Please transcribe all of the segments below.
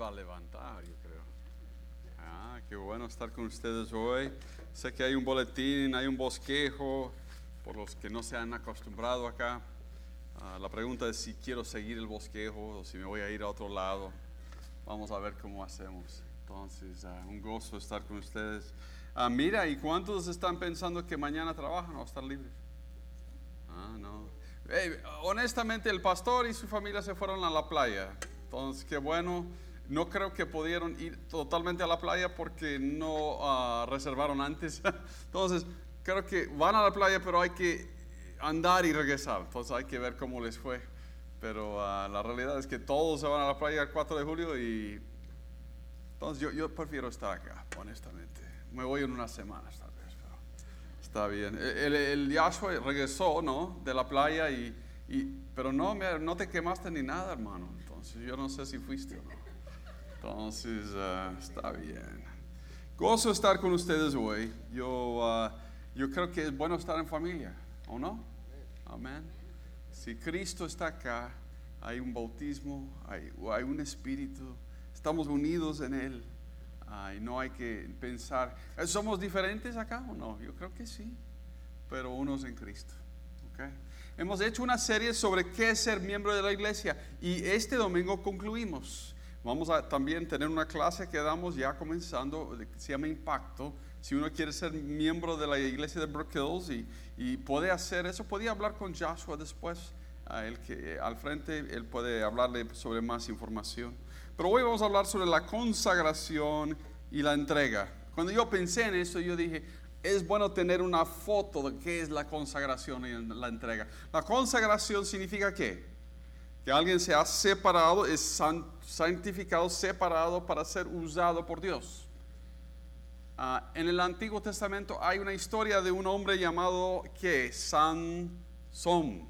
va a levantar, yo creo. Qué bueno estar con ustedes hoy. Sé que hay un boletín, hay un bosquejo, por los que no se han acostumbrado acá. La pregunta es si quiero seguir el bosquejo o si me voy a ir a otro lado. Vamos a ver cómo hacemos. Entonces, un gozo estar con ustedes. Mira, ¿y cuántos están pensando que mañana trabajan o estar libres? No. Honestamente, el pastor y su familia se fueron a la playa. Entonces, qué bueno. No creo que pudieron ir totalmente a la playa porque no reservaron antes. Entonces, creo que van a la playa, pero hay que andar y regresar. Entonces, hay que ver cómo les fue. Pero la realidad es que todos se van a la playa el 4 de julio y entonces yo prefiero estar acá, honestamente. Me voy en unas semanas tal vez, pero está bien. El Yahshua regresó, ¿no? De la playa pero no te quemaste ni nada, hermano. Entonces yo no sé si fuiste o no. Entonces está bien. Gozo estar con ustedes hoy. Yo creo que es bueno estar en familia, ¿o no? Amén. Si Cristo está acá, hay un bautismo, hay un espíritu, estamos unidos en Él. Y no hay que pensar, ¿somos diferentes acá o no? Yo creo que sí, pero unos en Cristo. ¿Okay? Hemos hecho una serie sobre qué es ser miembro de la iglesia y este domingo concluimos. Vamos a también tener una clase que damos ya comenzando, que se llama Impacto. Si uno quiere ser miembro de la iglesia de Brook Hills y puede hacer eso, podía hablar con Joshua después, el que al frente, él puede hablarle sobre más información. Pero hoy vamos a hablar sobre la consagración y la entrega. Cuando yo pensé en eso, yo dije, es bueno tener una foto de qué es la consagración y la entrega. La consagración significa ¿qué? Que alguien se ha separado, es santificado, separado para ser usado por Dios. En el Antiguo Testamento hay una historia de un hombre llamado ¿qué? Sansón.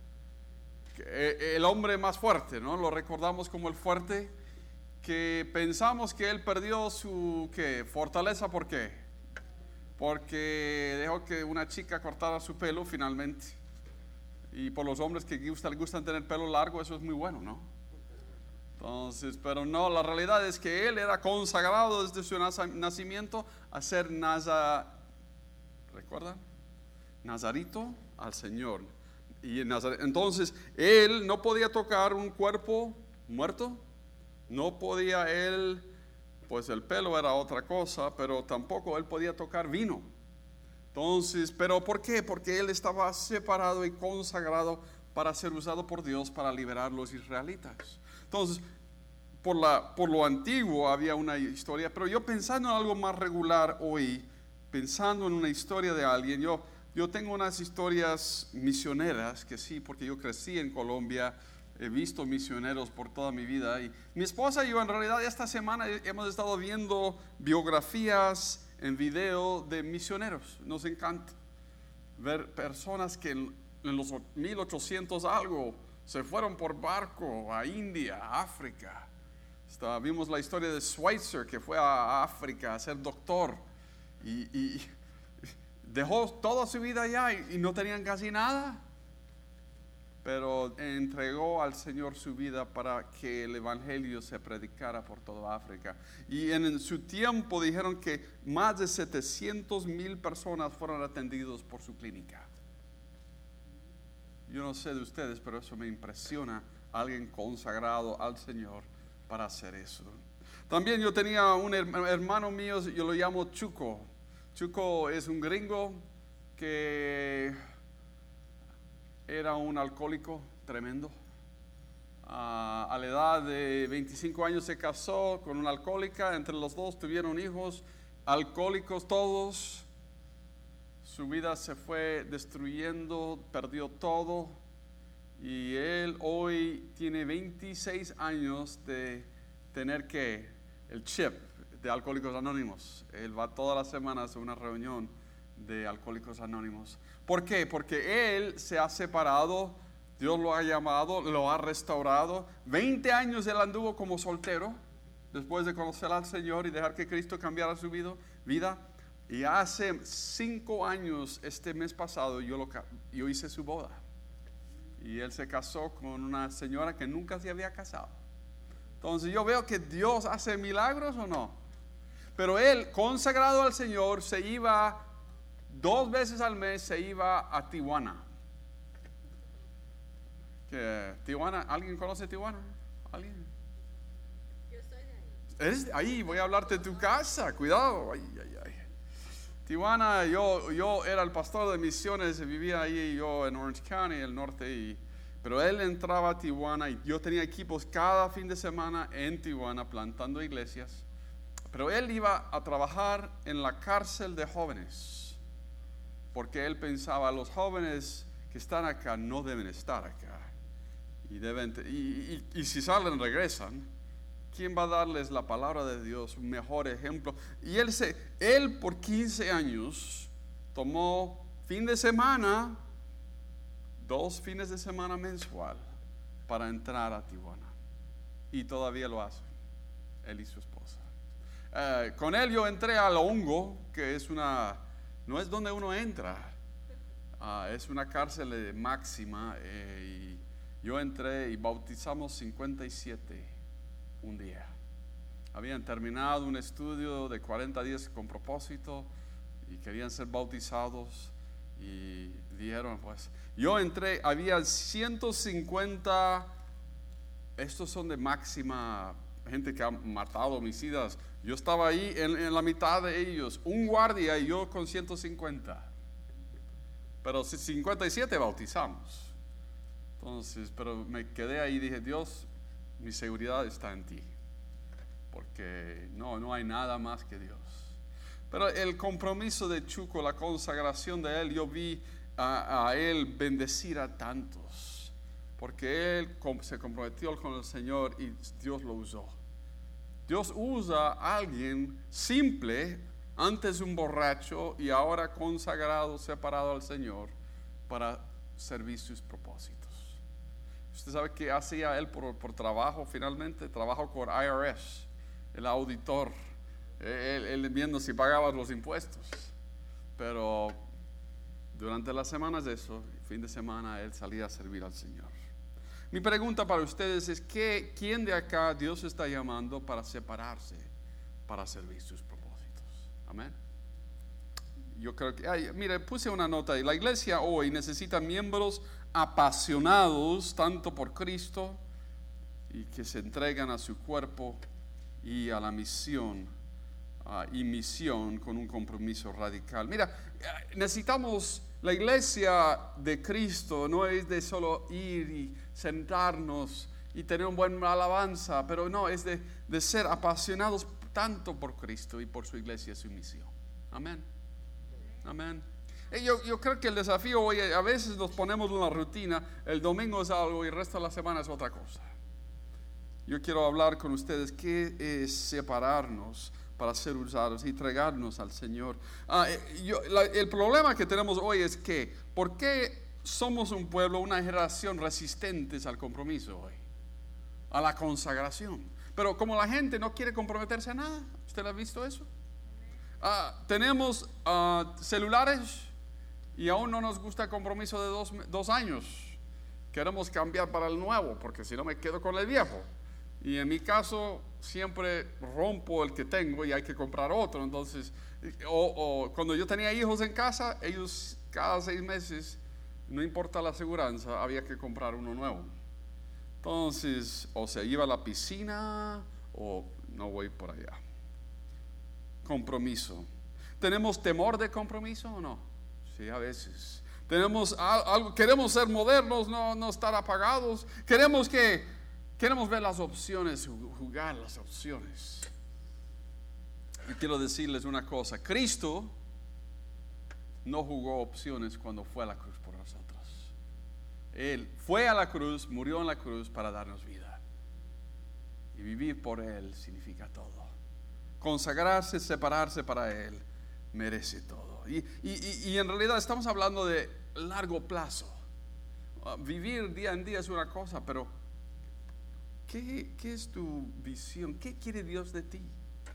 El hombre más fuerte, ¿no? Lo recordamos como el fuerte, que pensamos que él perdió su fortaleza. ¿Por qué? Porque dejó que una chica cortara su pelo finalmente. Y por los hombres que les gustan tener pelo largo, eso es muy bueno, ¿no? Entonces, pero no, la realidad es que él era consagrado desde su nacimiento a ser ¿recuerdan? Nazarito al Señor. Y entonces, él no podía tocar un cuerpo muerto, no podía él, pues el pelo era otra cosa, pero tampoco él podía tocar vino. Entonces, ¿pero por qué? Porque él estaba separado y consagrado para ser usado por Dios para liberar a los israelitas. Entonces, por lo antiguo había una historia, pero yo pensando en algo más regular hoy, pensando en una historia de alguien, yo tengo unas historias misioneras que sí, porque yo crecí en Colombia, he visto misioneros por toda mi vida y mi esposa y yo en realidad esta semana hemos estado viendo biografías en video de misioneros. Nos encanta ver personas que en los 1800 algo se fueron por barco a India, a África. Vimos la historia de Schweitzer, que fue a África a ser doctor y dejó toda su vida allá y no tenían casi nada, pero entregó al Señor su vida para que el evangelio se predicara por toda África. Y en su tiempo dijeron que más de 700,000 personas fueron atendidos por su clínica. Yo no sé de ustedes, pero eso me impresiona, alguien consagrado al Señor para hacer eso. También yo tenía un hermano mío, yo lo llamo Chuco. Chuco es un gringo que era un alcohólico tremendo. A la edad de 25 años se casó con una alcohólica, entre los dos tuvieron hijos, alcohólicos todos. Su vida se fue destruyendo, perdió todo. Y él hoy tiene 26 años de tener el chip de Alcohólicos Anónimos. Él va todas las semanas a una reunión de Alcohólicos Anónimos. ¿Por qué? Porque él se ha separado, Dios lo ha llamado, lo ha restaurado. 20 años él anduvo como soltero, después de conocer al Señor y dejar que Cristo cambiara su vida. Y hace 5 años, este mes pasado, yo hice su boda. Y él se casó con una señora que nunca se había casado. Entonces yo veo que Dios hace milagros o no. Pero él, consagrado al Señor, se iba 2 veces al mes, se iba a Tijuana. Tijuana, ¿alguien conoce Tijuana? ¿Alguien? Yo estoy de ahí. ¿Eres de ahí? Voy a hablarte de tu casa, cuidado. Ay. Tijuana, yo era el pastor de misiones, vivía ahí yo en Orange County, el norte, pero él entraba a Tijuana y yo tenía equipos cada fin de semana en Tijuana plantando iglesias, pero él iba a trabajar en la cárcel de jóvenes, porque él pensaba, los jóvenes que están acá no deben estar acá, y si salen regresan. ¿Quién va a darles la palabra de Dios? Un mejor ejemplo. Y él por 15 años tomó fin de semana, 2 fines de semana mensual para entrar a Tijuana. Y todavía lo hace, él y su esposa. Con él yo entré a La Hongo, que no es donde uno entra, es una cárcel máxima. Y yo entré y bautizamos 57. Un día habían terminado un estudio de 40 días con propósito y querían ser bautizados y dijeron, pues yo entré, había 150, estos son de máxima, gente que ha matado homicidas. Yo estaba ahí en la mitad de ellos, un guardia y yo con 150, pero 57 bautizamos. Entonces, pero me quedé ahí y dije, Dios, mi seguridad está en ti, porque no hay nada más que Dios. Pero el compromiso de Chuco, la consagración de él, yo vi a él bendecir a tantos, porque él se comprometió con el Señor y Dios lo usó. Dios usa a alguien simple, antes un borracho y ahora consagrado, separado al Señor, para servir sus propósitos. Usted sabe que hacía él por trabajo, finalmente, trabajo con IRS, el auditor, él viendo si pagaba los impuestos. Pero durante las semanas de eso, fin de semana, él salía a servir al Señor. Mi pregunta para ustedes es, ¿quién de acá Dios está llamando para separarse, para servir sus propósitos? Amén. Yo creo que, mire, puse una nota ahí. La iglesia hoy necesita miembros apasionados tanto por Cristo y que se entregan a su cuerpo y a la misión con un compromiso radical. Mira, necesitamos, la iglesia de Cristo no es de solo ir y sentarnos y tener una buena alabanza, pero no, es de ser apasionados tanto por Cristo y por su iglesia y su misión. Amén. Amén. Yo creo que el desafío hoy, a veces nos ponemos una rutina, el domingo es algo y el resto de la semana es otra cosa. Yo quiero hablar con ustedes qué es separarnos para ser usados y entregarnos al Señor. El problema que tenemos hoy es que, ¿por qué somos un pueblo, una generación resistentes al compromiso hoy? A la consagración. Pero como la gente no quiere comprometerse a nada, ¿usted ha visto eso? Tenemos celulares y aún no nos gusta el compromiso de 2 años. Queremos cambiar para el nuevo, porque si no me quedo con el viejo. Y en mi caso siempre rompo el que tengo y hay que comprar otro. Entonces, cuando yo tenía hijos en casa, ellos cada 6 meses, no importa la aseguranza, había que comprar uno nuevo. Entonces, o se iba a la piscina o no voy por allá. Compromiso. ¿Tenemos temor de compromiso o no? Sí, a veces. Queremos ser modernos, no estar apagados. Queremos ver las opciones, jugar las opciones. Y quiero decirles una cosa: Cristo no jugó opciones cuando fue a la cruz por nosotros. Él fue a la cruz, murió en la cruz para darnos vida. Y vivir por Él significa todo. Consagrarse, separarse para Él, merece todo. Y en realidad estamos hablando de largo plazo. Vivir día en día es una cosa, pero ¿qué es tu visión? ¿Qué quiere Dios de ti?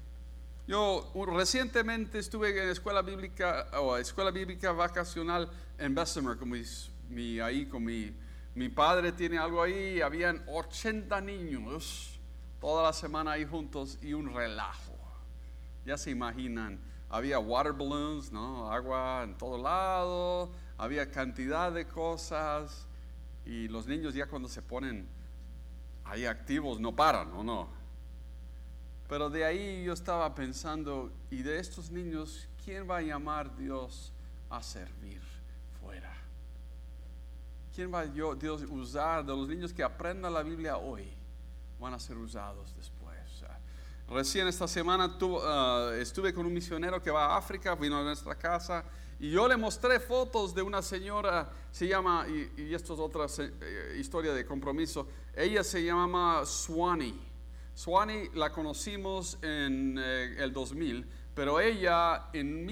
Yo recientemente estuve en escuela bíblica vacacional en Bessemer con mi padre tiene algo ahí. Habían 80 niños toda la semana ahí juntos y un relajo. Ya se imaginan, había water balloons, ¿no? Agua en todo lado, había cantidad de cosas y los niños ya cuando se ponen ahí activos no paran, ¿o no? Pero de ahí yo estaba pensando, y de estos niños, ¿quién va a llamar Dios a servir fuera? ¿Quién va Dios usar de los niños que aprendan la Biblia hoy? Van a ser usados después. Recién esta semana estuve con un misionero que va a África, vino a nuestra casa y yo le mostré fotos de una señora, se llama, y esto es otra historia de compromiso, ella se llama Swanee. Swanee la conocimos en el 2000, pero ella en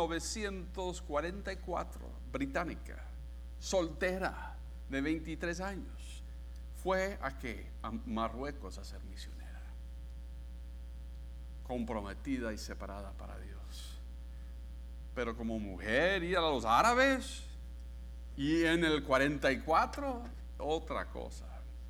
1944, británica, soltera, de 23 años, fue a Marruecos a ser misionera, comprometida y separada para Dios. Pero como mujer ir a los árabes, y en el 44 otra cosa.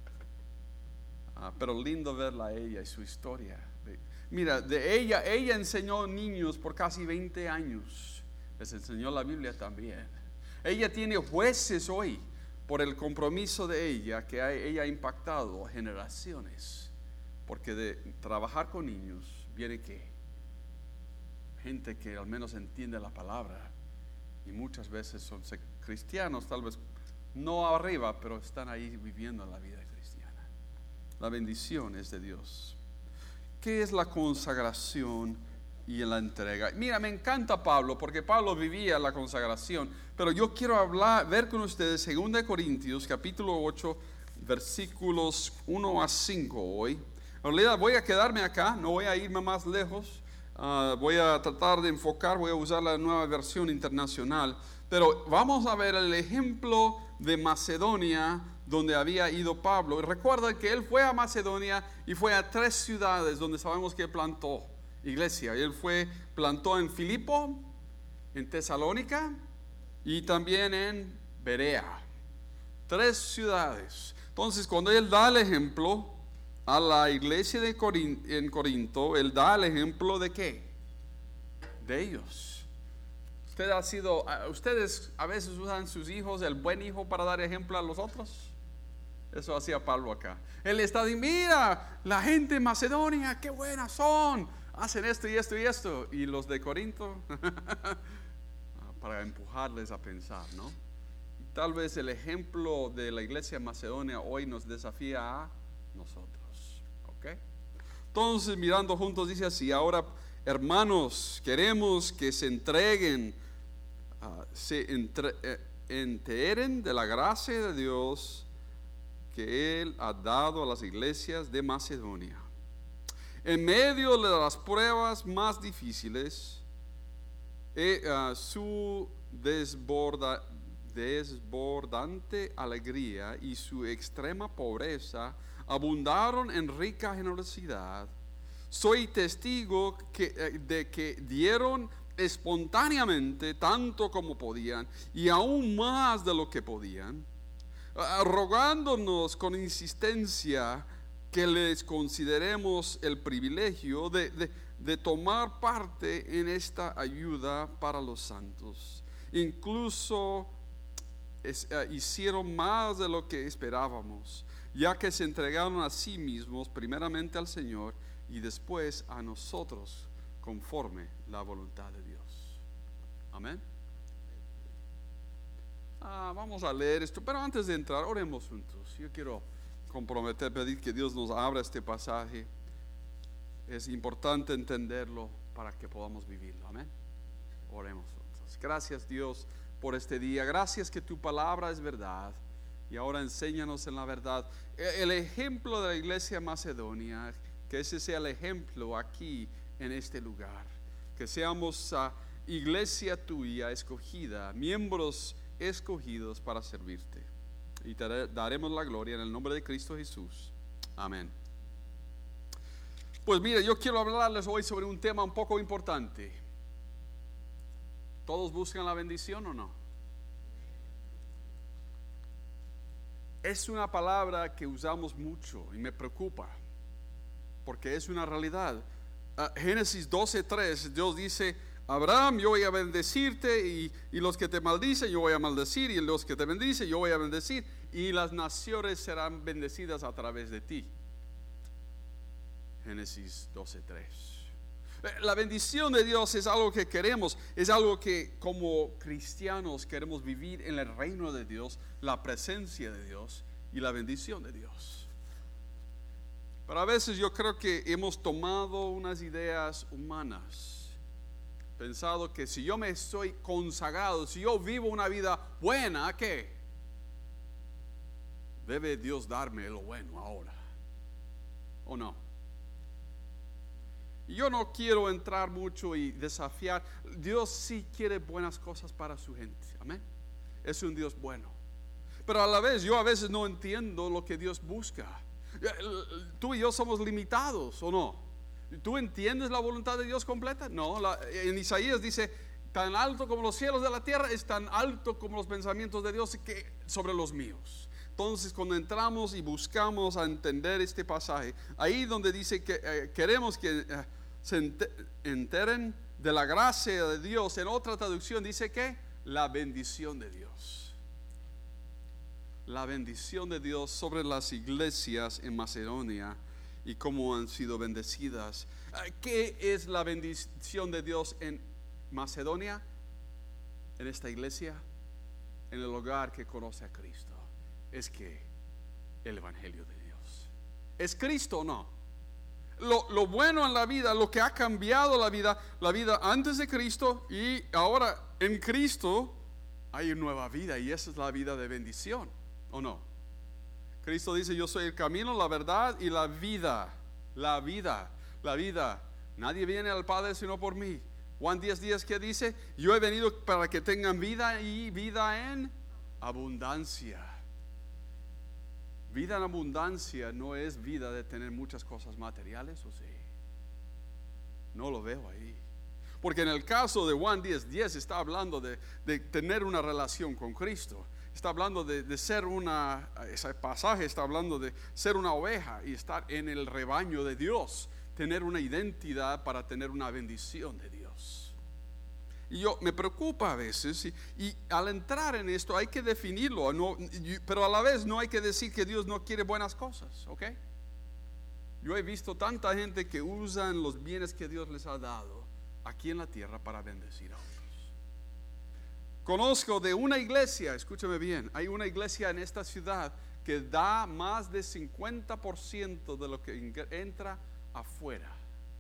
Pero lindo verla a ella y su historia. Mira, de ella enseñó niños por casi 20 años, les enseñó la Biblia también. Ella tiene jueces hoy por el compromiso de ella, que ella ha impactado generaciones, porque de trabajar con niños viene que gente que al menos entiende la palabra, y muchas veces son cristianos, tal vez no arriba, pero están ahí viviendo la vida cristiana. La bendición es de Dios. ¿Qué es la consagración y la entrega? Mira, me encanta Pablo, porque Pablo vivía la consagración, pero yo quiero ver con ustedes 2 Corintios capítulo 8 versículos 1 a 5 hoy. En realidad voy a quedarme acá, no voy a irme más lejos. Voy a tratar de enfocar, voy a usar la nueva versión internacional, pero vamos a ver el ejemplo de Macedonia donde había ido Pablo. Recuerda que él fue a Macedonia y fue a 3 ciudades donde sabemos que plantó iglesia. Él plantó en Filipo, en Tesalónica y también en Berea. 3 ciudades. Entonces, cuando él da el ejemplo a la iglesia en Corinto, él da el ejemplo de ¿qué? De ellos. Ustedes a veces usan sus hijos, el buen hijo, para dar ejemplo a los otros. Eso hacía Pablo acá. Él está diciendo, mira, la gente de Macedonia, qué buenas son, hacen esto y esto y esto. Y los de Corinto, para empujarles a pensar, ¿no? Tal vez el ejemplo de la iglesia de Macedonia hoy nos desafía a nosotros. ¿Okay? Entonces, mirando juntos, dice así: ahora, hermanos, queremos que se entreguen, enteren de la gracia de Dios que Él ha dado a las iglesias de Macedonia. En medio de las pruebas más difíciles, su desbordante alegría y su extrema pobreza abundaron en rica generosidad. Soy testigo de que dieron espontáneamente tanto como podían y aún más de lo que podían, rogándonos con insistencia que les consideremos el privilegio de tomar parte en esta ayuda para los santos. Incluso hicieron más de lo que esperábamos, ya que se entregaron a sí mismos primeramente al Señor y después a nosotros conforme la voluntad de Dios. Amén. Vamos a leer esto, pero antes de entrar, oremos juntos. Yo quiero pedir que Dios nos abra este pasaje. Es importante entenderlo para que podamos vivirlo. Amén. Oremos juntos. Gracias, Dios, por este día. Gracias que tu palabra es verdad. Y ahora enséñanos en la verdad. El ejemplo de la iglesia de Macedonia, que ese sea el ejemplo aquí en este lugar. Que seamos iglesia tuya escogida, miembros escogidos para servirte. Y te daremos la gloria en el nombre de Cristo Jesús. Amén. Pues mire, yo quiero hablarles hoy sobre un tema un poco importante. ¿Todos buscan la bendición o no? Es una palabra que usamos mucho y me preocupa. porque es una realidad. Génesis 12:3, Dios dice: Abraham, yo voy a bendecirte, y los que te maldicen yo voy a maldecir, y los que te bendicen yo voy a bendecir, y las naciones serán bendecidas a través de ti. Génesis 12:3. La bendición de Dios es algo que queremos, es algo que como cristianos queremos vivir en el reino de Dios, la presencia de Dios y la bendición de Dios. Pero a veces yo creo que hemos tomado unas ideas humanas, pensado que si yo me estoy consagrado, si yo vivo una vida buena, ¿qué? Debe Dios darme lo bueno ahora, ¿o no? Yo no quiero entrar mucho y desafiar. Dios sí quiere buenas cosas para su gente, amén. Es un Dios bueno, pero a la vez yo a veces no entiendo lo que Dios busca. Tú y yo somos limitados, ¿o no? ¿Tú entiendes la voluntad de Dios completa? No, en Isaías dice: tan alto como los cielos de la tierra es tan alto como los pensamientos de Dios que sobre los míos. Entonces, cuando entramos y buscamos a entender este pasaje, ahí donde dice que queremos que se enteren de la gracia de Dios, en otra traducción dice que la bendición de Dios. La bendición de Dios sobre las iglesias en Macedonia y cómo han sido bendecidas. ¿Qué es la bendición de Dios en Macedonia? En esta iglesia, en el hogar que conoce a Cristo. Es que el evangelio de Dios es Cristo, ¿o no? Lo bueno en la vida, lo que ha cambiado la vida antes de Cristo y ahora en Cristo hay una nueva vida, y esa es la vida de bendición, ¿o no? Cristo dice: yo soy el camino, la verdad y la vida. La vida. Nadie viene al Padre sino por mí. Juan 10:10, ¿qué dice? Yo he venido para que tengan vida, y vida en abundancia. Vida en abundancia no es vida de tener muchas cosas materiales, ¿o sí? No lo veo ahí. Porque en el caso de Juan 10:10 está hablando de tener una relación con Cristo. Está hablando de ser ese pasaje está hablando de ser una oveja y estar en el rebaño de Dios. Tener una identidad para tener una bendición de Dios. Y yo me preocupa a veces, y al entrar en esto hay que definirlo, pero a la vez no hay que decir que Dios no quiere buenas cosas, ¿ok? Yo he visto tanta gente que usan los bienes que Dios les ha dado aquí en la tierra para bendecir a otros. Conozco de una iglesia, escúchame bien, hay una iglesia en esta ciudad que da más de 50% de lo que entra afuera.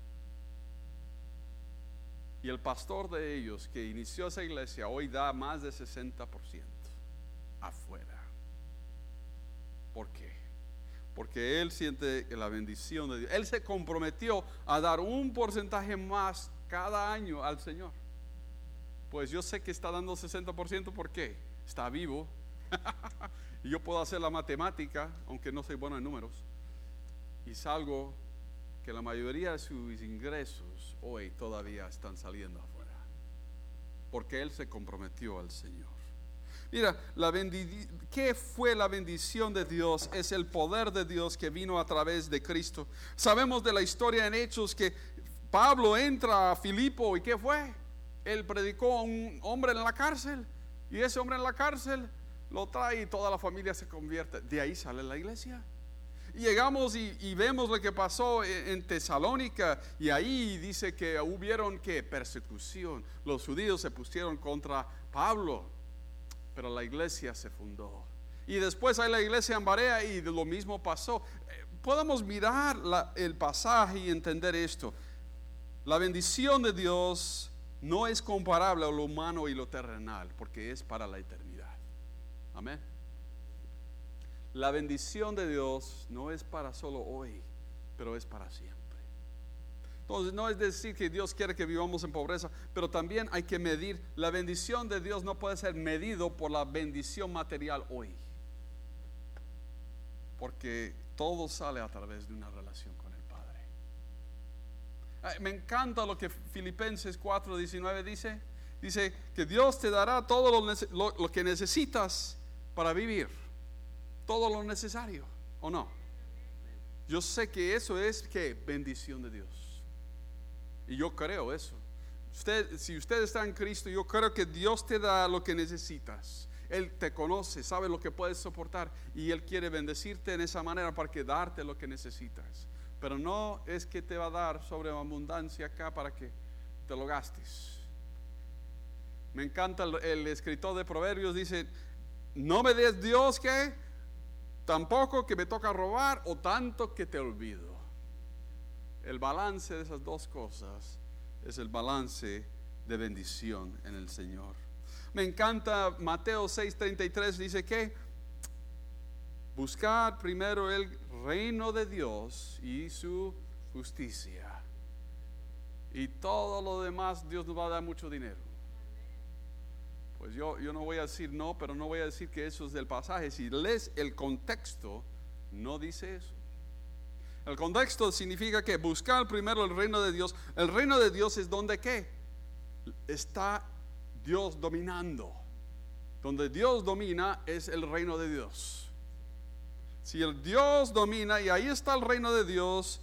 Y el pastor de ellos que inició esa iglesia hoy da más de 60% afuera. ¿Por qué? Porque él siente la bendición de Dios. Él se comprometió a dar un porcentaje más cada año al Señor. Pues yo sé que está dando 60%, ¿por qué? Está vivo. Y yo puedo hacer la matemática, aunque no soy bueno en números, y salgo que la mayoría de sus ingresos hoy todavía están saliendo afuera, porque él se comprometió al Señor. Mira, ¿qué fue la bendición de Dios? Es el poder de Dios que vino a través de Cristo. Sabemos de la historia en Hechos que Pablo entra a Filipo, ¿y qué fue? Él predicó a un hombre en la cárcel, y ese hombre en la cárcel lo trae y toda la familia se convierte. De ahí sale la iglesia. Y llegamos y vemos lo que pasó en Tesalónica, y ahí dice que hubieron persecución. Los judíos se pusieron contra Pablo, pero la iglesia se fundó. Y después hay la iglesia en Berea, y lo mismo pasó. Podemos mirar el pasaje y entender esto. La bendición de Dios no es comparable a lo humano y lo terrenal, porque es para la eternidad. Amén. La bendición de Dios no es para solo hoy, pero es para siempre. Entonces no es decir que Dios quiere que vivamos en pobreza, pero también hay que medir. La bendición de Dios no puede ser medido por la bendición material hoy, porque todo sale a través de una relación con el Padre. Me encanta lo que Filipenses 4:19 dice. Dice que Dios te dará todo lo que necesitas para vivir. Todo lo necesario, ¿o no? Yo sé que eso es que bendición de Dios. Y yo creo eso. Si usted está en Cristo, yo creo que Dios te da lo que necesitas. Él te conoce, sabe lo que puedes soportar y Él quiere bendecirte en esa manera para que darte lo que necesitas. Pero no es que te va a dar sobreabundancia acá para que te lo gastes. Me encanta el escritor de Proverbios, dice, no me des Dios que tampoco que me toca robar o tanto que te olvido. El balance de esas dos cosas es el balance de bendición en el Señor. Me encanta Mateo 6:33, dice que buscar primero el reino de Dios y su justicia. Y todo lo demás Dios nos va a dar mucho dinero. Pues yo no voy a decir no, pero no voy a decir que eso es del pasaje. Si lees el contexto, no dice eso. El contexto significa que buscar primero el reino de Dios. El reino de Dios es donde ¿qué? Está Dios dominando. Donde Dios domina es el reino de Dios. Si el Dios domina y ahí está el reino de Dios,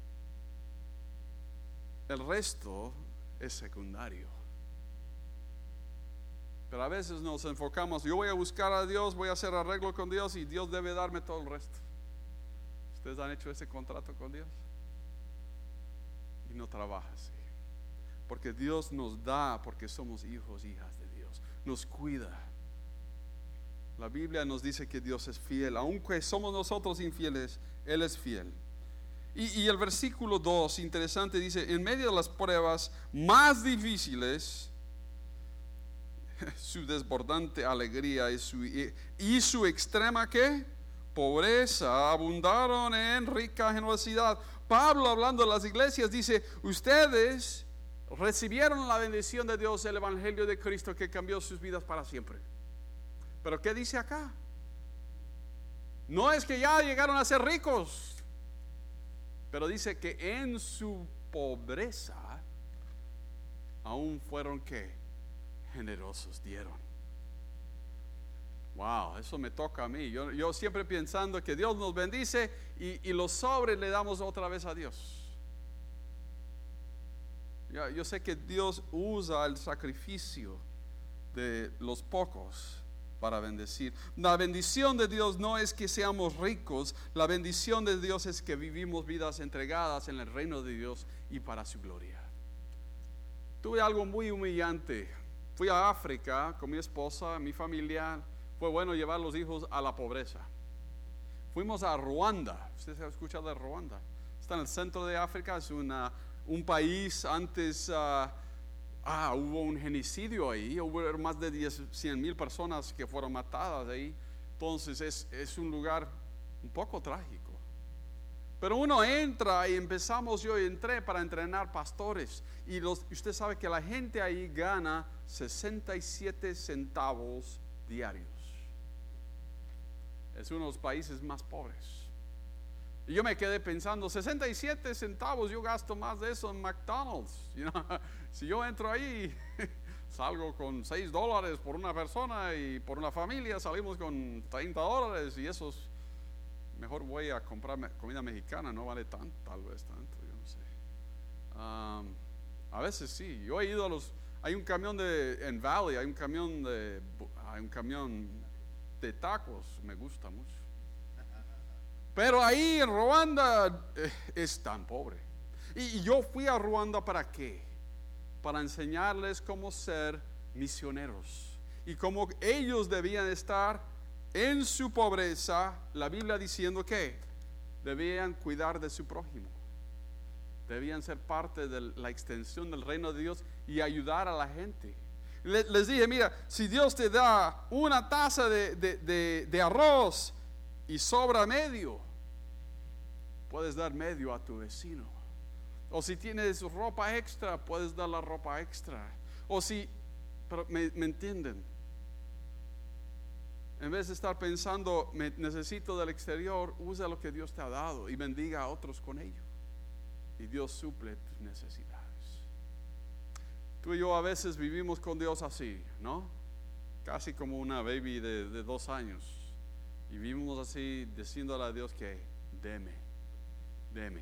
el resto es secundario. Pero a veces nos enfocamos, yo voy a buscar a Dios, voy a hacer arreglo con Dios y Dios debe darme todo el resto. ¿Ustedes han hecho ese contrato con Dios? Y no trabaja así. Porque Dios nos da, porque somos hijos, hijas de Dios. Nos cuida. La Biblia nos dice que Dios es fiel. Aunque somos nosotros infieles, Él es fiel. Y el versículo 2, interesante, dice, en medio de las pruebas más difíciles, su desbordante alegría y su extrema ¿qué? Pobreza abundaron en rica generosidad. Pablo, hablando de las iglesias, dice, ustedes recibieron la bendición de Dios, el evangelio de Cristo que cambió sus vidas para siempre. Pero ¿qué dice acá? No es que ya llegaron a ser ricos, pero dice que en su pobreza aún fueron ¿qué? Generosos, dieron. Wow, eso me toca a mí. Yo siempre pensando que Dios nos bendice y los sobres le damos otra vez a Dios. Yo sé que Dios usa el sacrificio de los pocos para bendecir. La bendición de Dios no es que seamos ricos, la bendición de Dios es que vivimos vidas entregadas en el reino de Dios y para su gloria. Tuve algo muy humillante. Fui a África con mi esposa, mi familia. Fue bueno llevar a los hijos a la pobreza. Fuimos a Ruanda. ¿Ustedes han escuchado de Ruanda? Está en el centro de África. Es un país antes. Hubo un genocidio ahí. Hubo más de 100,000 personas que fueron matadas ahí. Entonces es un lugar un poco trágico. Pero uno entra y yo entré para entrenar pastores. Y usted sabe que la gente ahí gana 67 centavos diarios. Es uno de los países más pobres. Y yo me quedé pensando, 67 centavos, yo gasto más de eso en McDonald's. Si yo entro ahí, salgo con $6 por una persona y por una familia salimos con $30 y esos, mejor voy a comprar comida mexicana, no vale tanto, tal vez tanto, yo no sé. A veces sí, yo he ido hay un camión en Valley, hay un camión de tacos, me gusta mucho. Pero ahí en Ruanda es tan pobre. Y yo fui a Ruanda ¿para qué? Para enseñarles cómo ser misioneros y cómo ellos debían estar en su pobreza. La Biblia diciendo que debían cuidar de su prójimo, debían ser parte de la extensión del reino de Dios y ayudar a la gente. Les dije, mira, si Dios te da una taza de arroz y sobra medio, puedes dar medio a tu vecino. O si tienes ropa extra, puedes dar la ropa extra. Pero me entienden. En vez de estar pensando, necesito del exterior, usa lo que Dios te ha dado y bendiga a otros con ello. Y Dios suple tus necesidades. Tú y yo a veces vivimos con Dios así, ¿no? Casi como una baby de 2 años. Y vivimos así, diciéndole a Dios que deme. deme.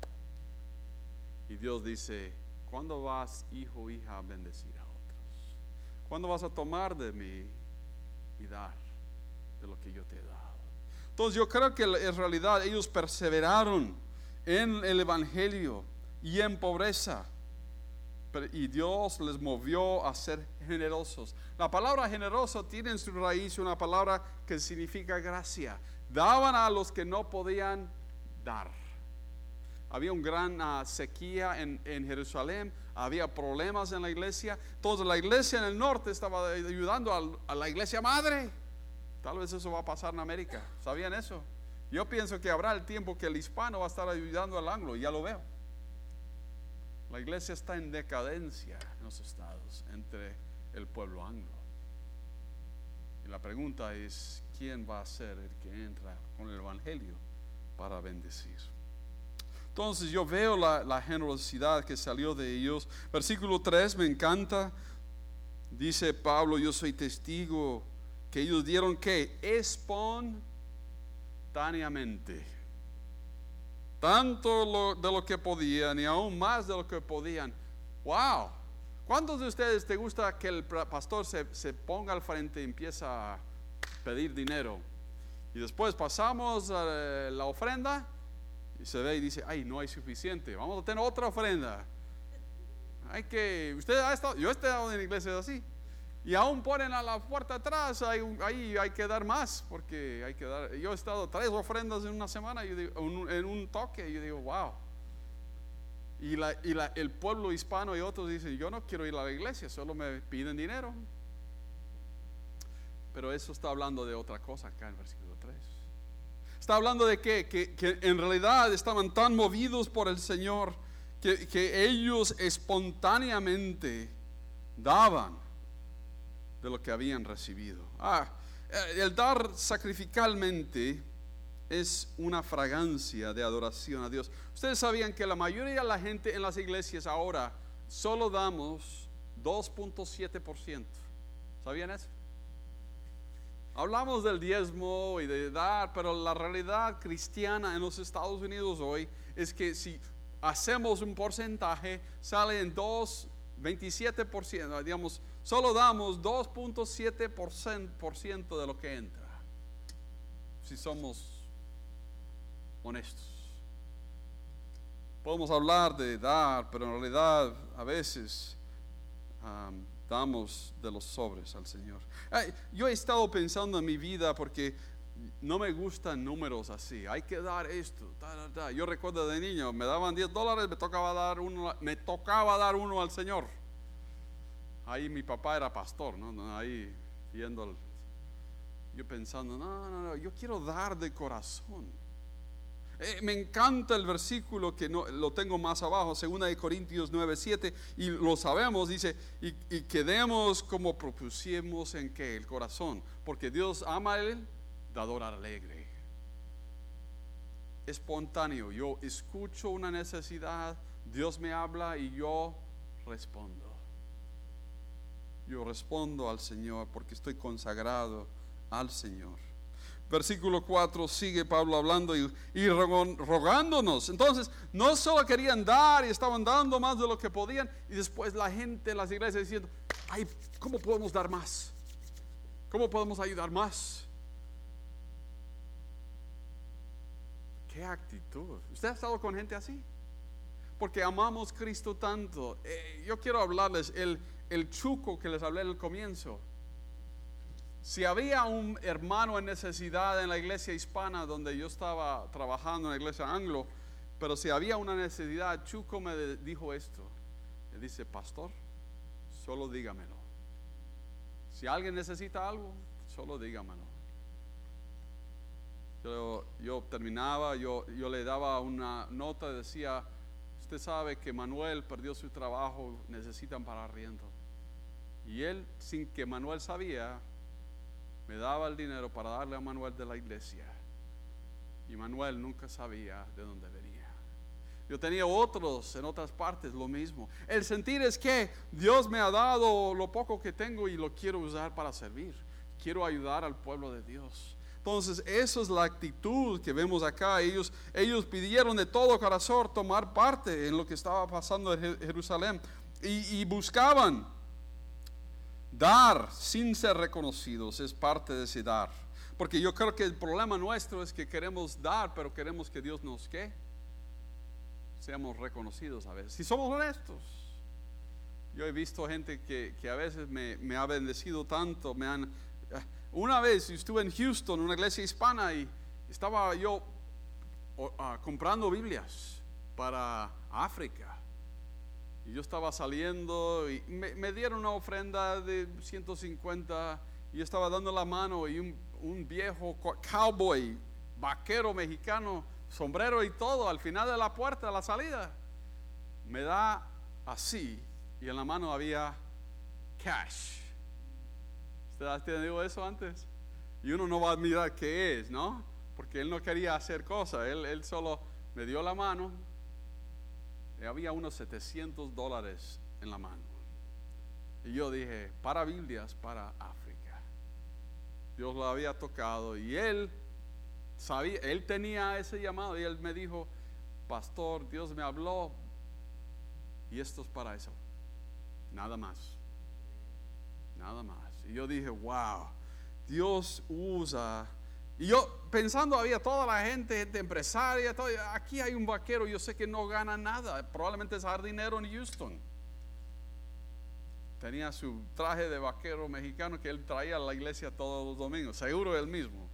Y Dios dice, ¿cuándo vas, hijo o hija, a bendecir a otros? ¿Cuándo vas a tomar de mí y dar de lo que yo te he dado? Entonces yo creo que en realidad ellos perseveraron en el evangelio y en pobreza, y Dios les movió a ser generosos. La palabra generoso tiene en su raíz una palabra que significa gracia. Daban a los que no podían dar. Había una gran sequía en Jerusalén, había problemas en la iglesia. Entonces la iglesia en el norte estaba ayudando a la iglesia madre. Tal vez eso va a pasar en América. ¿Sabían eso? Yo pienso que habrá el tiempo que el hispano va a estar ayudando al anglo, ya lo veo. La iglesia está en decadencia en los estados entre el pueblo anglo. Y la pregunta es, ¿quién va a ser el que entra con el evangelio para bendecir? Entonces yo veo la generosidad que salió de ellos. Versículo 3 me encanta. Dice Pablo, yo soy testigo que ellos dieron ¿qué? Espontáneamente. Tanto de lo que podían y aún más de lo que podían. ¡Wow! ¿Cuántos de ustedes te gusta que el pastor se ponga al frente y empieza a pedir dinero? Y después pasamos a la ofrenda y se ve y dice, ay, no hay suficiente, vamos a tener otra ofrenda. Yo he estado en iglesias así. Y aún ponen a la puerta atrás, ahí hay que dar más, porque hay que dar. Yo he estado 3 ofrendas en una semana, yo digo, en un toque, y yo digo, wow. Y el pueblo hispano y otros dicen, yo no quiero ir a la iglesia, solo me piden dinero. Pero eso está hablando de otra cosa acá en versículo 3. Está hablando de que en realidad estaban tan movidos por el Señor, que ellos espontáneamente daban de lo que habían recibido. El dar sacrificalmente es una fragancia de adoración a Dios. Ustedes sabían que la mayoría de la gente en las iglesias ahora solo damos 2.7%. ¿Sabían eso? Hablamos del diezmo y de dar, pero la realidad cristiana en los Estados Unidos hoy es que si hacemos un porcentaje, sale en 27%, digamos, solo damos 2.7% de lo que entra, si somos honestos. Podemos hablar de dar, pero en realidad a veces damos de los sobres al Señor. Yo he estado pensando en mi vida porque no me gustan números así. Hay que dar esto. Yo recuerdo de niño, me daban $10, me tocaba dar uno al Señor. Ahí mi papá era pastor, ¿no? Ahí viendo, yo pensando, no, yo quiero dar de corazón. Me encanta el versículo que lo tengo más abajo, 2 Corintios 9:7, y lo sabemos, dice, y quedemos como propusimos en que el corazón, porque Dios ama el dador alegre, espontáneo. Yo escucho una necesidad, Dios me habla y yo respondo. Yo respondo al Señor porque estoy consagrado al Señor. Versículo 4 sigue Pablo hablando y rogándonos. Entonces no solo querían dar y estaban dando más de lo que podían, y después la gente en las iglesias diciendo, ay, ¿cómo podemos dar más? ¿Cómo podemos ayudar más? ¿Qué actitud? ¿Usted ha estado con gente así? Porque amamos a Cristo tanto. Yo quiero hablarles el chuco que les hablé en el comienzo. Si había un hermano en necesidad en la iglesia hispana donde yo estaba trabajando, en la iglesia anglo, pero si había una necesidad, Chuco me dijo esto. Me dice, pastor, solo dígamelo. Si alguien necesita algo, solo dígamelo. Yo terminaba, yo le daba una nota, decía, usted sabe que Manuel perdió su trabajo, necesitan para arriendo. Y él, sin que Manuel sabía, me daba el dinero para darle a Manuel de la iglesia, y Manuel nunca sabía de dónde venía. Yo tenía otros en otras partes lo mismo. El sentir es que Dios me ha dado lo poco que tengo y lo quiero usar para servir. Quiero ayudar al pueblo de Dios. Entonces, esa es la actitud que vemos acá. Ellos pidieron de todo corazón tomar parte en lo que estaba pasando en Jerusalén y buscaban dar sin ser reconocidos. Es parte de ese dar. Porque yo creo que el problema nuestro es que queremos dar, pero queremos que Dios nos ¿qué? Seamos reconocidos a veces. Si somos honestos. Yo he visto gente que a veces me ha bendecido tanto. Una vez estuve en Houston, una iglesia hispana, y estaba yo comprando Biblias para África. Y yo estaba saliendo y me dieron una ofrenda de 150 y yo estaba dando la mano y un viejo cowboy, vaquero mexicano, sombrero y todo, al final de la puerta, a la salida, me da así y en la mano había cash. ¿Usted ha tenido eso antes? Y uno no va a admirar qué es, ¿no? Porque él no quería hacer cosas, él solo me dio la mano y había unos $700 en la mano. Y yo dije, para Biblias, para África. Dios lo había tocado y él sabía, él tenía ese llamado y él me dijo, pastor, Dios me habló y esto es para eso. Nada más. Nada más. Y yo dije, wow, Dios usa. Y yo pensando, había toda la gente empresaria, todo, aquí hay un vaquero, yo sé que no gana nada, probablemente es jardinero en Houston. Tenía su traje de vaquero mexicano que él traía a la iglesia todos los domingos, seguro él mismo.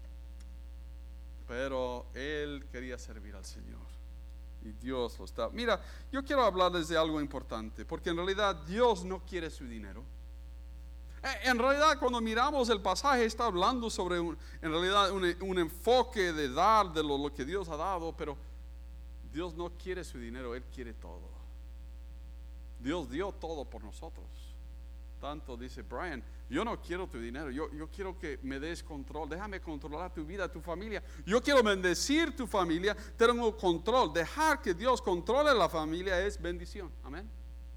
Pero él quería servir al Señor. Y Dios lo está. Mira, yo quiero hablarles de algo importante, porque en realidad Dios no quiere su dinero. En realidad, cuando miramos el pasaje, está hablando sobre un enfoque de dar de lo que Dios ha dado, pero Dios no quiere su dinero, Él quiere todo. Dios dio todo por nosotros. Tanto dice Brian, yo no quiero tu dinero, yo quiero que me des control, déjame controlar tu vida, tu familia. Yo quiero bendecir tu familia, tengo control. Dejar que Dios controle la familia es bendición. Amén.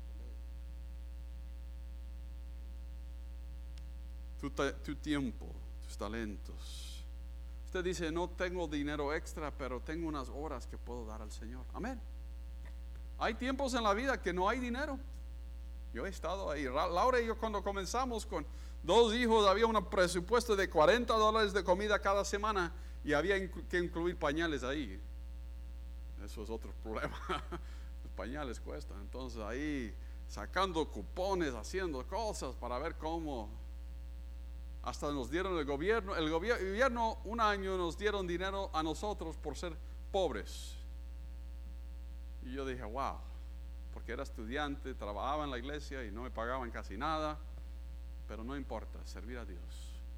Tu tiempo, tus talentos. Usted dice, no tengo dinero extra, pero tengo unas horas que puedo dar al Señor. Amén. Hay tiempos en la vida que no hay dinero. Yo he estado ahí. Laura y yo cuando comenzamos con 2 hijos, había un presupuesto de $40 de comida cada semana y había que incluir pañales ahí. Eso es otro problema. Los pañales cuestan. Entonces ahí sacando cupones, haciendo cosas para ver cómo. Hasta nos dieron el gobierno un año nos dieron dinero a nosotros por ser pobres. Y yo dije, wow, porque era estudiante, trabajaba en la iglesia y no me pagaban casi nada, pero no importa, servir a Dios.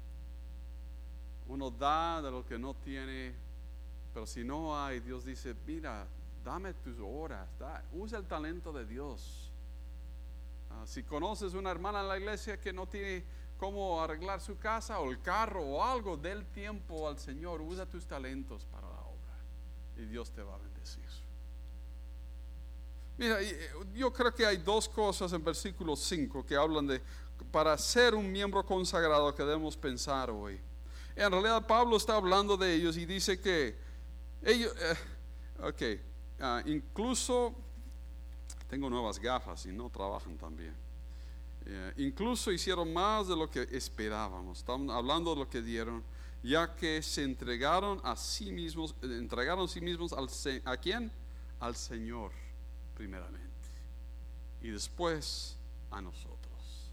Uno da de lo que no tiene, pero si no hay, Dios dice, mira, dame tus horas, usa el talento de Dios. Si conoces una hermana en la iglesia que no tiene cómo arreglar su casa o el carro o algo, del tiempo al Señor, usa tus talentos para la obra y Dios te va a bendecir. Mira, yo creo que hay 2 cosas en versículo 5 que hablan de para ser un miembro consagrado que debemos pensar hoy. En realidad Pablo está hablando de ellos y dice que ellos, incluso tengo nuevas gafas y no trabajan tan bien. Incluso hicieron más de lo que esperábamos. Estamos hablando de lo que dieron, ya que se entregaron a sí mismos, ¿a quién? Al Señor primeramente y después a nosotros.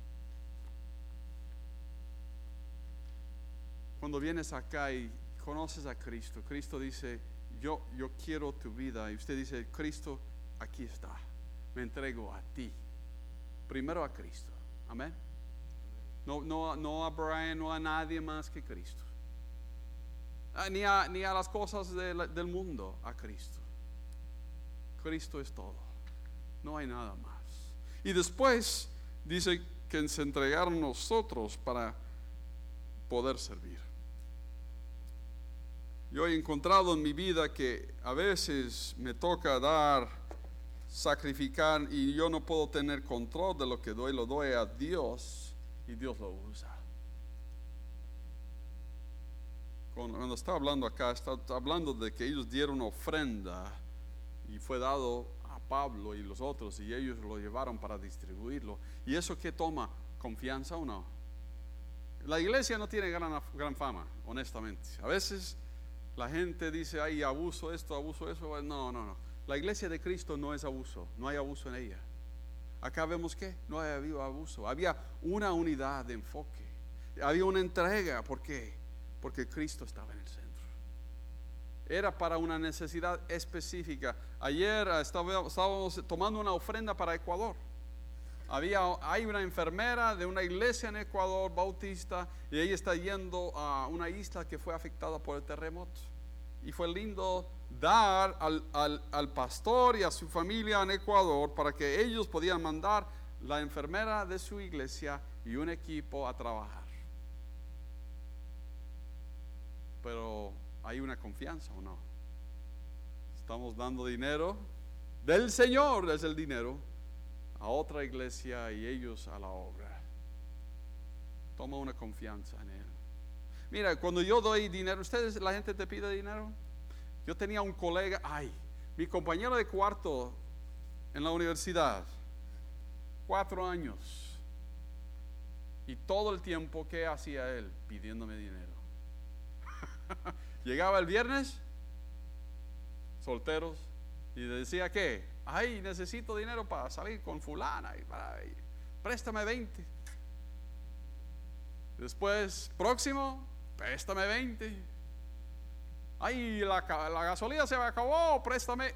Cuando vienes acá y conoces a Cristo, Cristo dice, yo quiero tu vida, y usted dice, Cristo, aquí está, me entrego a ti. Primero a Cristo, amén. No a Brian, no a nadie más que Cristo, ni a las cosas del mundo, a Cristo. Cristo es todo, no hay nada más. Y después dice que se entregaron nosotros para poder servir. Yo he encontrado en mi vida que a veces me toca sacrificar y yo no puedo tener control de lo que doy, lo doy a Dios y Dios lo usa. cuando está hablando acá, está hablando de que ellos dieron ofrenda y fue dado a Pablo y los otros y ellos lo llevaron para distribuirlo. ¿Y eso qué toma? ¿Confianza o no? La iglesia no tiene gran fama, honestamente. A veces la gente dice, ay, abuso esto, abuso eso. No. La iglesia de Cristo no es abuso, no hay abuso en ella. Acá vemos que no había habido abuso, había una unidad de enfoque, había una entrega. ¿Por qué? Porque Cristo estaba en el centro. Era para una necesidad específica. Ayer estábamos tomando una ofrenda para Ecuador. Hay una enfermera de una iglesia en Ecuador, bautista, y ella está yendo a una isla que fue afectada por el terremoto. Y fue lindo dar al pastor y a su familia en Ecuador para que ellos podían mandar la enfermera de su iglesia y un equipo a trabajar. Pero hay una confianza o no. Estamos dando dinero del Señor, es el dinero, a otra iglesia y ellos a la obra. Toma una confianza en Él. Mira, cuando yo doy dinero, la gente te pide dinero. Yo tenía un colega, mi compañero de cuarto en la universidad, 4 años. Y todo el tiempo, ¿qué hacía él? Pidiéndome dinero. Llegaba el viernes, solteros, y decía que, necesito dinero para salir con fulana, préstame 20. Después, próximo, préstame 20. La gasolina se me acabó, préstame.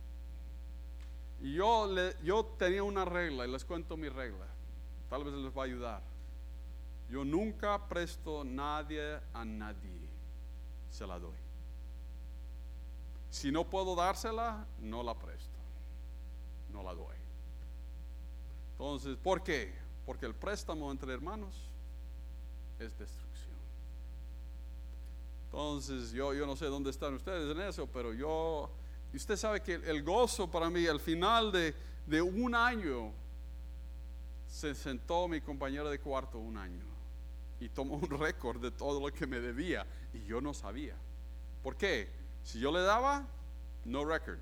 Y yo tenía una regla, y les cuento mi regla, tal vez les va a ayudar. Yo nunca presto nadie a nadie, se la doy. Si no puedo dársela, no la presto, no la doy. Entonces, ¿por qué? Porque el préstamo entre hermanos es destrucción. Entonces, yo no sé dónde están ustedes en eso, pero y usted sabe que el gozo para mí, al final de un año, se sentó mi compañero de cuarto 1 año y tomó un récord de todo lo que me debía y yo no sabía. ¿Por qué? Si yo le daba, no record.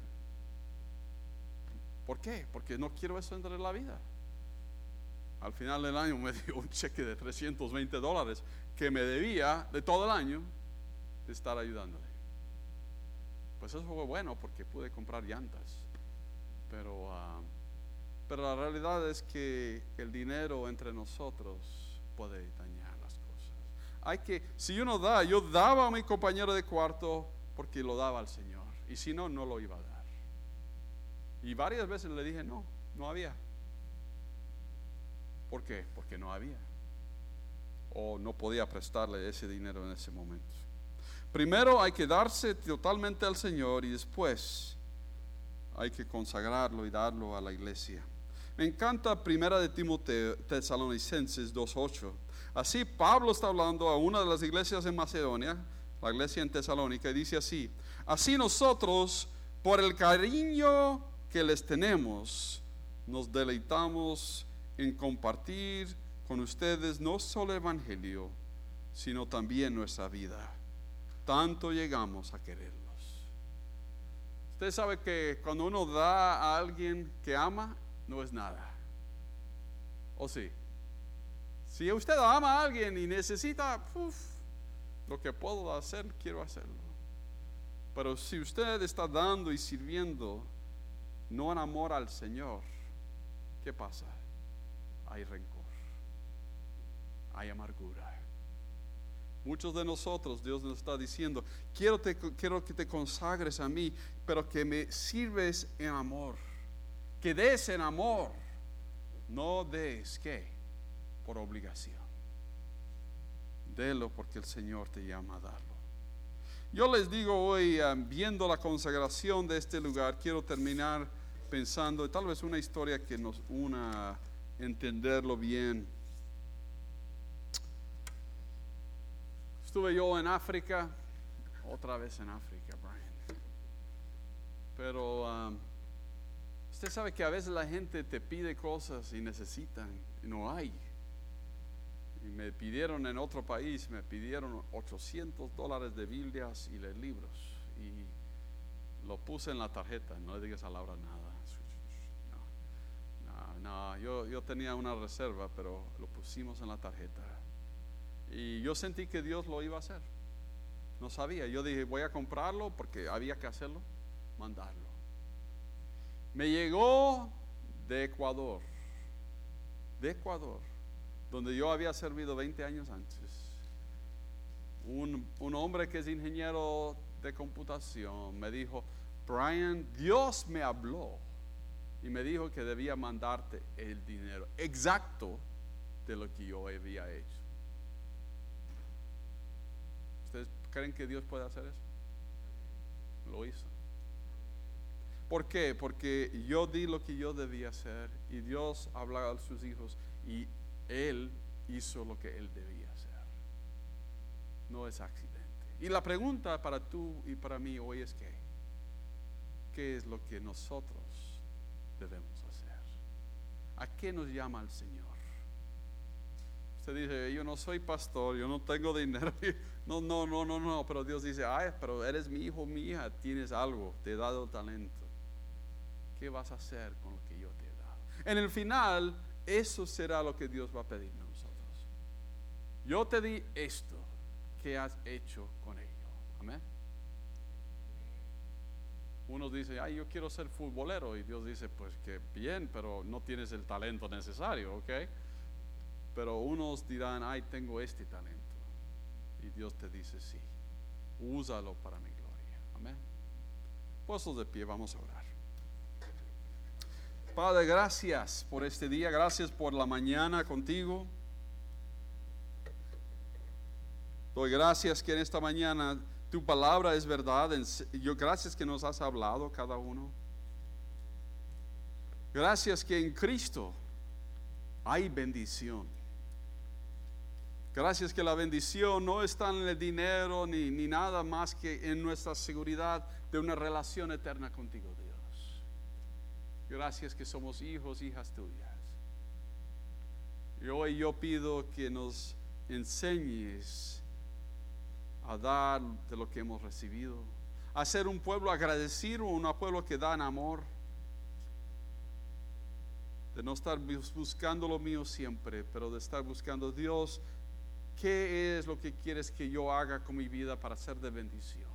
¿Por qué? Porque no quiero eso entre la vida. Al final del año me dio un cheque de $320 que me debía de todo el año de estar ayudándole. Pues eso fue bueno porque pude comprar llantas. Pero la realidad es que el dinero entre nosotros puede dañar las cosas. Si uno yo daba a mi compañero de cuarto porque lo daba al Señor. Y si no, no lo iba a dar. Y varias veces le dije, no había. ¿Por qué? Porque no había. O no podía prestarle ese dinero en ese momento. Primero hay que darse totalmente al Señor y después hay que consagrarlo y darlo a la iglesia. Me encanta 1 de Timoteo, Tesalonicenses 2:8. Así Pablo está hablando a una de las iglesias en Macedonia, la iglesia en Tesalónica, y dice así: así nosotros, por el cariño que les tenemos, nos deleitamos en compartir con ustedes no solo el evangelio, sino también nuestra vida. Tanto llegamos a quererlos. Usted sabe que cuando uno da a alguien que ama, no es nada. ¿O sí? Si usted ama a alguien y necesita, lo que puedo hacer, quiero hacerlo. Pero si usted está dando y sirviendo, no en amor al Señor, ¿qué pasa? Hay rencor, hay amargura. Muchos de nosotros, Dios nos está diciendo, quiero que te consagres a mí, pero que me sirves en amor, que des en amor, no des, ¿qué? Por obligación. Delo porque el Señor te llama a darlo. Yo les digo hoy, viendo la consagración de este lugar, quiero terminar pensando, tal vez una historia que nos una a entenderlo bien. Estuve yo en África, otra vez en África, Brian. Pero usted sabe que a veces la gente te pide cosas y necesitan, y no hay. Y me pidieron en otro país, me pidieron $800 de Biblias y de libros. Y lo puse en la tarjeta, no le digas a Laura nada. No, yo tenía una reserva, pero lo pusimos en la tarjeta. Y yo sentí que Dios lo iba a hacer. No sabía, yo dije voy a comprarlo porque había que hacerlo, mandarlo. Me llegó de Ecuador, donde yo había servido 20 años antes. Un hombre que es ingeniero de computación me dijo, Brian, Dios me habló y me dijo que debía mandarte el dinero exacto de lo que yo había hecho. ¿Ustedes creen que Dios puede hacer eso? Lo hizo. ¿Por qué? Porque yo di lo que yo debía hacer y Dios hablaba a sus hijos y Él hizo lo que Él debía hacer. No es accidente. Y la pregunta para tú y para mí hoy es ¿qué es lo que nosotros debemos hacer? ¿A qué nos llama el Señor? Usted dice, yo no soy pastor, yo no tengo dinero. No, pero Dios dice, ay, pero eres mi hijo, mi hija, tienes algo, te he dado talento. ¿Qué vas a hacer con lo que yo te he dado? En el final, eso será lo que Dios va a pedir a nosotros. Yo te di esto, ¿qué has hecho con ello? Amén. Unos dicen, ay, yo quiero ser futbolero, y Dios dice, pues que bien, pero no tienes el talento necesario, ¿ok? Pero unos dirán, ay, tengo este talento, y Dios te dice, sí, úsalo para mi gloria. Amén. Puestos de pie, vamos a orar. Padre, gracias por este día, gracias por la mañana contigo. Doy gracias que en esta mañana tu palabra es verdad. Yo gracias que nos has hablado cada uno. Gracias que en Cristo hay bendición. Gracias que la bendición no está en el dinero ni nada más que en nuestra seguridad de una relación eterna contigo, Dios. Gracias que somos hijos, hijas tuyas. Y hoy yo pido que nos enseñes a dar de lo que hemos recibido, a ser un pueblo agradecido, un pueblo que da en amor, de no estar buscando lo mío siempre, pero de estar buscando, Dios, ¿qué es lo que quieres que yo haga con mi vida para ser de bendición?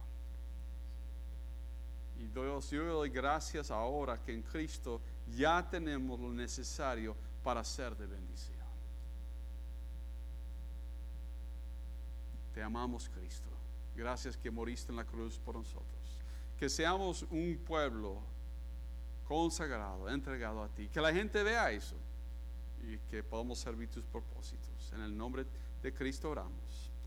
Y Dios, yo doy gracias ahora que en Cristo ya tenemos lo necesario para ser de bendición. Te amamos, Cristo. Gracias que moriste en la cruz por nosotros. Que seamos un pueblo consagrado, entregado a ti. Que la gente vea eso y que podamos servir tus propósitos. En el nombre de Cristo oramos.